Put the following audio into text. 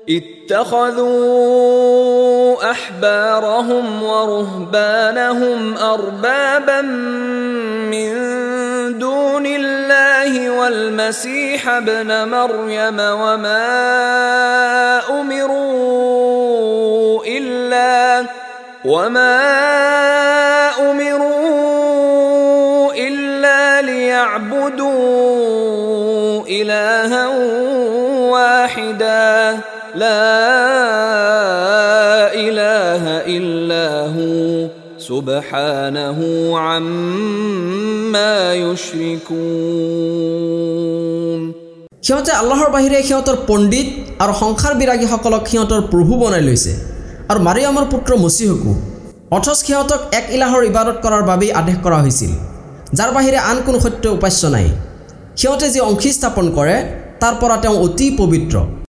اتخذوا أحبارهم ورهبانهم أربابا من دون الله والمسيح ابن مريم وما أمروا إلا ليعبدوا إلها واحدا لا إله إلا هو سبحانه عما يشركون সিহঁতে আল্লাহৰ বাহিৰে সিহঁতৰ পণ্ডিত আৰু সংসাৰ বিৰাগীসকলক সিহঁতৰ প্ৰভু বনাই লৈছে আৰু মাৰিয়ামৰ পুত্ৰ মসিহকো অথচ সিহঁতক এক ইলাহৰ ইবাদত কৰাৰ বাবে আদেশ কৰা হৈছিল যাৰ বাহিৰে আন কোনো সত্য উপাস্য নাই সিহঁতে যে অংশী স্থাপন কৰে তাৰ পৰা তেওঁ অতি পবিত্ৰ